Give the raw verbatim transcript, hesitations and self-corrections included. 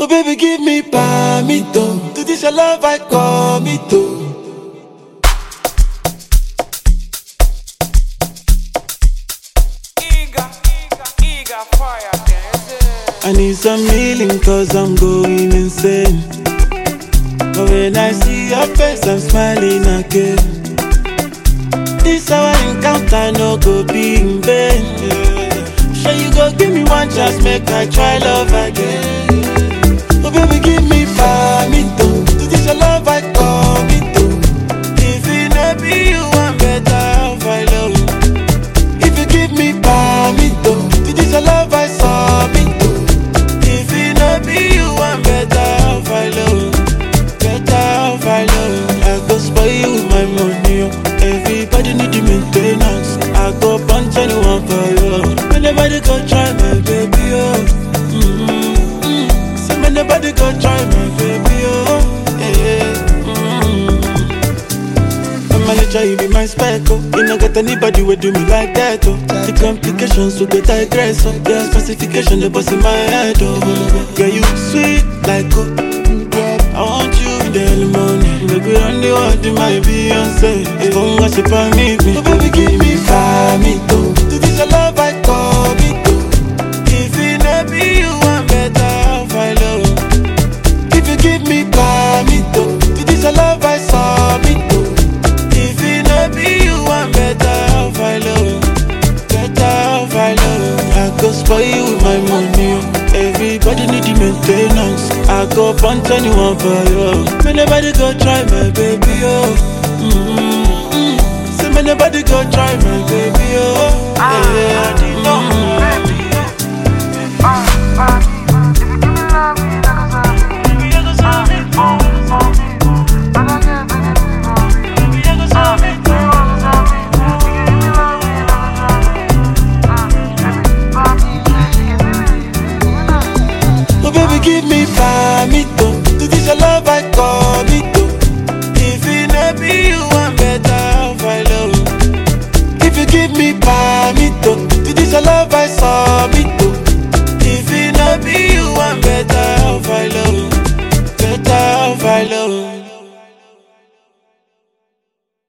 Oh baby, give me palmito. To this your love I commit to. I need some healing cause I'm going insane. But when I see your face I'm smiling again. This our encounter no go be in vain, yeah. Sure you go give me one chance, make I try love again. Oh baby give me palmito. To this your love I commit to. If it no be you I'm better I'll follow. If you give me palmito. To this your love I submit to. If it no be you I'm better I'll follow. Better I'll follow. I go spoil you with my money, oh. Everybody need the maintenance. I go punch anyone for you. Anybody go try my baby, oh. Mm-hmm. Say so anybody go try my baby, oh. Yeah. Mm-hmm. I'm gonna try you be my spec, oh. You don't get anybody will do me like that, oh. The complications will get digress, oh. Yeah, specification the boss in my head, oh. Yeah, you sweet like oh. I want you in the early morning. Baby, run the world in my Beyonce. If I'm gonna ship on me, oh baby, give me palmito. To this your love I commit to. If it no be you, I'm better I'll follow. If you give me palmito. To this your love I submit to. If it no be you, I'm better I'll follow. Better I'll follow. I go spoil you with my money, oh. Everybody need the maintenance. I go punch anyone for you. May nobody go try my baby, oh. Mm-hmm. Say may nobody go try my baby, oh. Yeah. Ah, mm-hmm. baby. Ah, ah.